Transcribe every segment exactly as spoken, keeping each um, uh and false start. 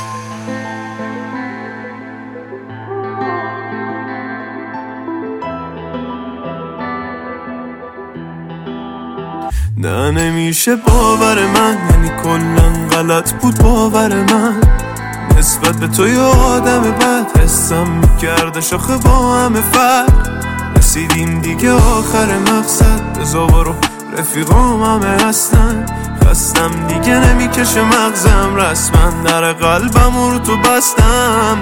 نه نمیشه باور من، یعنی کلن غلط بود باور من نسبت به تو. یه آدم بد حسم میکرده شاخه با همه فرق. رسیدیم دیگه آخر مقصد، بزا برو رفیقام همه هستن. خستم دیگه نمیکشه مغزم، رسما در قلبم رو تو بستم.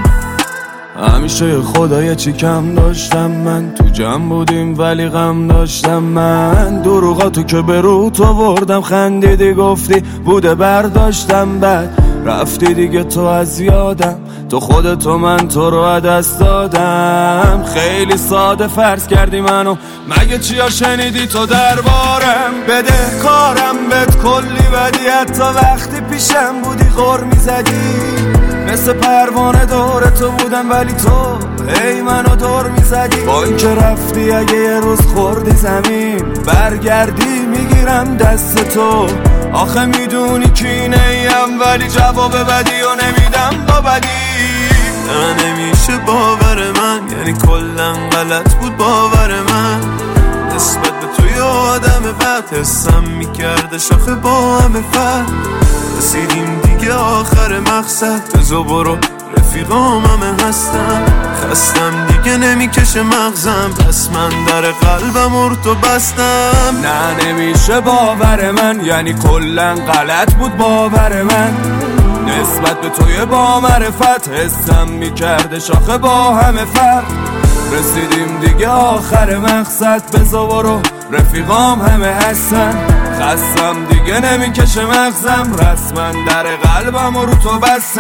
همیشه خدای چی کم داشتم من، تو جمع بودیم ولی غم داشتم من. دروغاتو که به روت آوردم، خندیدی گفتی بوده برداشتم، بعد رفتی دیگه تو از یادم. تو خودتو من تو رو دست دادم. خیلی ساده فرض کردی منو، مگه چیا شنیدی تو دربارم؟ بده کارم بهت کلی بدی، حتی وقتی پیشم بودی غر میزدی. مثل پروانه دور تو بودم ولی تو ای منو دور میزدی. با این که رفتی اگه یه روز خوردی زمین، برگردی میگیرم دست تو. آخه میدونی کینه ایم ولی جواب بدی و نمیدم با بدی. نه نمیشه باور من، یعنی کلن غلط بود باور من نسبت به تو. یه آدم بد حسم میکرده شاخه با همه فرق. رسیدیم دیگه آخر مقصد، بزا برو رفیقام همه هستن. خستم دیگه نمیکشه مغزم، پس من در قلبم رو تو بستم. نه نمیشه باور من، یعنی کلن غلط بود باور من نسبت به توی با معرفت. حسم میکرده شاخه با همه فرق. رسیدیم دیگه آخر مقصد، بزا برو رفیقام همه هستن. خستم دیگه نمیکشه مغزم، رسما در قلبم رو تو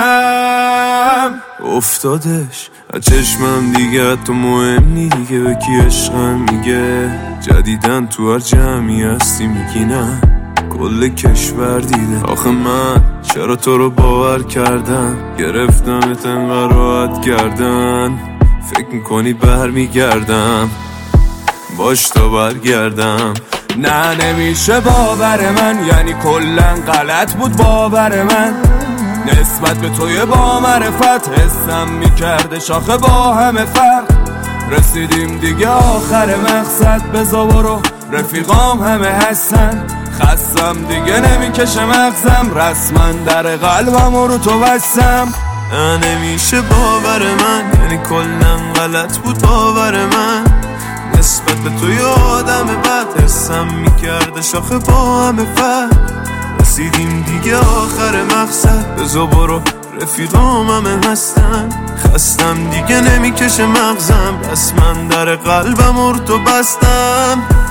بستم. افتادش از چشمم دیگه، تو مهم نی دیگه. به کی عشقم میگه جدیدن تو هر جمعی هستی میگی نه، کل کشور دیده. آخه من چرا تو رو باور کردم، گرفتمت انقدر راحت کردن. فکر میکنی برمیگردم، باش تا برگردم. نه نمیشه باور من، یعنی کلن غلط بود باور من نسبت به توی با معرفت. حسم میکرده شاخه با همه فرق. رسیدیم دیگه آخر مقصد، بزا برو رفیقام همه هستن. خستم دیگه نمیکشه مغزم، رسما در قلبم رو تو بستم. نه نمیشه باور من، یعنی کلن غلط بود باور من نسبت به تو. یه آدم بد حسم میکرده شاخه با همه فرق. رسیدیم دیگه آخر مقصد، بزا برو رفیقام همه هستن. خستم دیگه نمیکشه مغزم، پس من در قلبم رو تو بستم.